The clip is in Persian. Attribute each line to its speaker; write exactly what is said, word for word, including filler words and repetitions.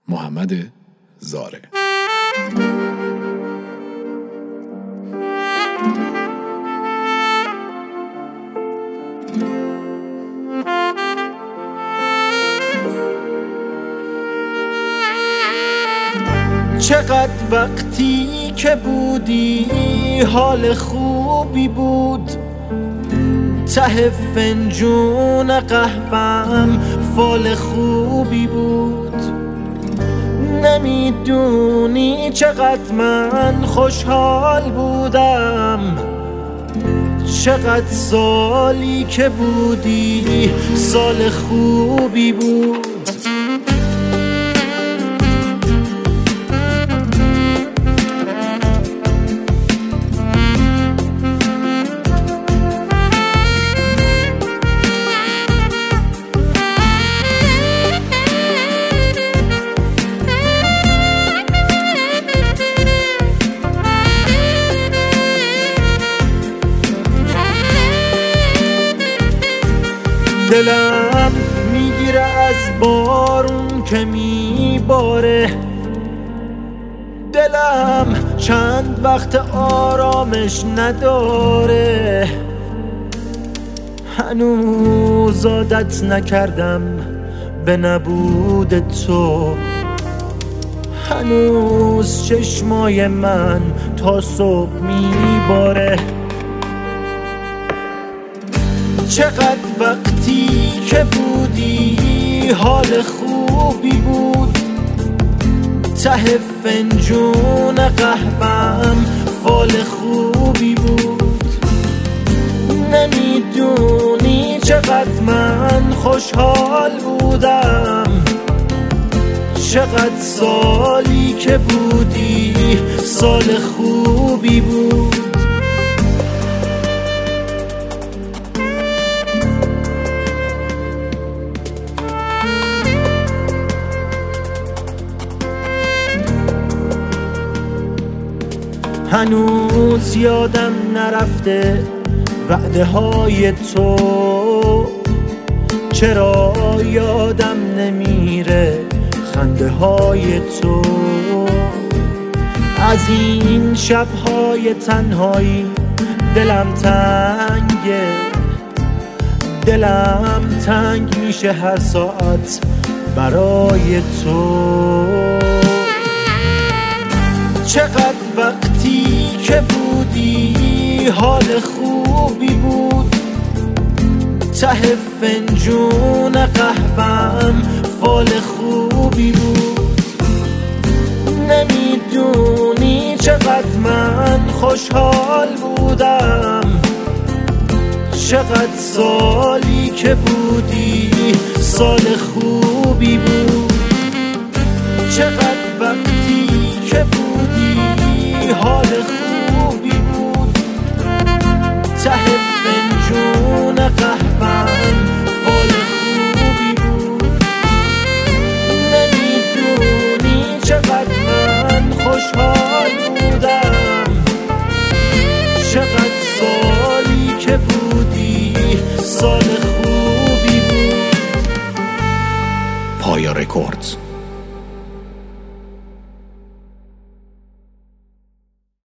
Speaker 1: محمد زاره.
Speaker 2: چقدر وقتی که بودی حال خوبی بود، ته فنجون قهوه‌ام فال خوبی بود. نمیدونی چقدر من خوشحال بودم، چقدر سالی که بودی سال خوبی بود. دلم میگیره از بارون که میباره، دلم چند وقت آرامش نداره. هنوز عادت نکردم به نبود تو، هنوز چشمای من تا صبح میباره. چقدر وقتی که بودی حال خوبی بود، ته فنجون قهوه‌ام فال خوبی بود. نمیدونی چقدر من خوشحال بودم، چقدر سالی که بودی سال خوبی بود. هنوز یادم نرفته وعده های تو، چرا یادم نمیره خنده های تو. از این شبهای تنهایی دلم تنگه، دلم تنگ میشه هر ساعت برای تو. چقدر وقتی که بودی حال خوبی بود، ته فنجون قهوه‌ام فال خوبی بود. نمیدونی چقدر من خوشحال بودم، چقدر سالی که بودی سال خوبی بود. چقدر وقتی که بودی حال خوبی بود، ته فنجون قهوه